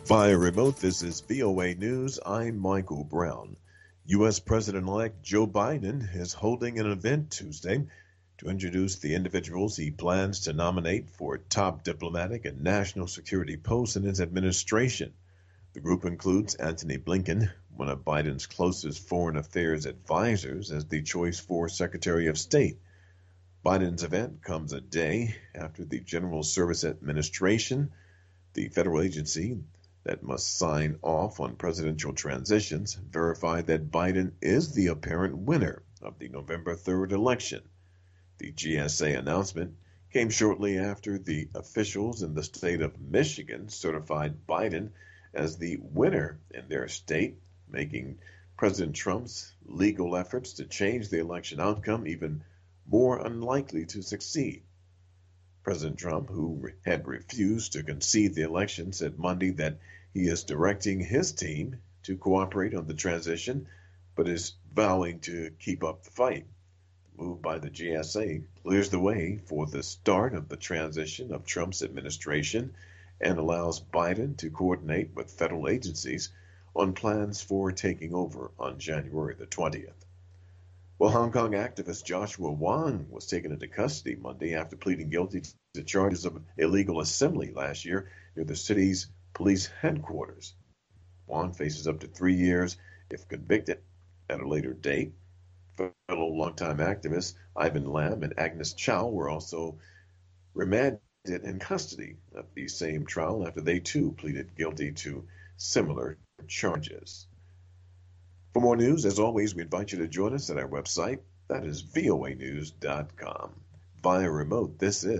Via remote, this is VOA News. I'm Michael Brown. U.S. President-elect Joe Biden is holding an event Tuesday to introduce the individuals he plans to nominate for top diplomatic and national security posts in his administration. The group includes Antony Blinken, one of Biden's closest foreign affairs advisors, as the choice for Secretary of State. Biden's event comes a day after the General Services Administration, the federal agency that must sign off on presidential transitions, verified that Biden is the apparent winner of the November 3rd election. The GSA announcement came shortly after the officials in the state of Michigan certified Biden as the winner in their state, making President Trump's legal efforts to change the election outcome even more unlikely to succeed. President Trump, who had refused to concede the election, said Monday that he is directing his team to cooperate on the transition, but is vowing to keep up the fight. The move by the GSA clears the way for the start of the transition of Trump's administration and allows Biden to coordinate with federal agencies on plans for taking over on January the 20th. Well, Hong Kong activist Joshua Wong was taken into custody Monday after pleading guilty to charges of illegal assembly last year near the city's police headquarters. Wong faces up to 3 years if convicted. At a later date, fellow longtime activists Ivan Lam and Agnes Chow were also remanded in custody at the same trial after they too pleaded guilty to similar charges. For more news, as always, we invite you to join us at our website. That is voanews.com. Via remote, this is